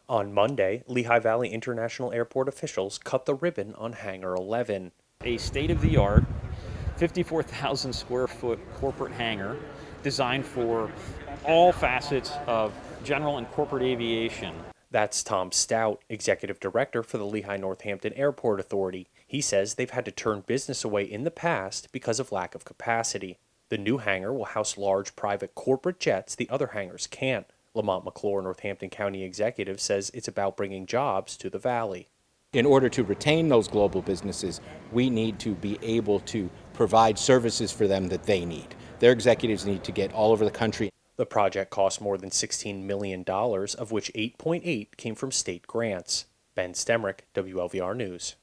On Monday, Lehigh Valley International Airport officials cut the ribbon on Hangar 11. A state-of-the-art 54,000 square foot corporate hangar designed for all facets of general and corporate aviation. That's Tom Stout, executive director for the Lehigh Northampton Airport Authority. He says they've had to turn business away in the past because of lack of capacity. The new hangar will house large private corporate jets the other hangars can't. Lamont McClure, Northampton County executive, says it's about bringing jobs to the valley. In order to retain those global businesses, we need to be able to provide services for them that they need. Their executives need to get all over the country. The project cost more than $16 million, of which 8.8 came from state grants. Ben Stemrick, WLVR News.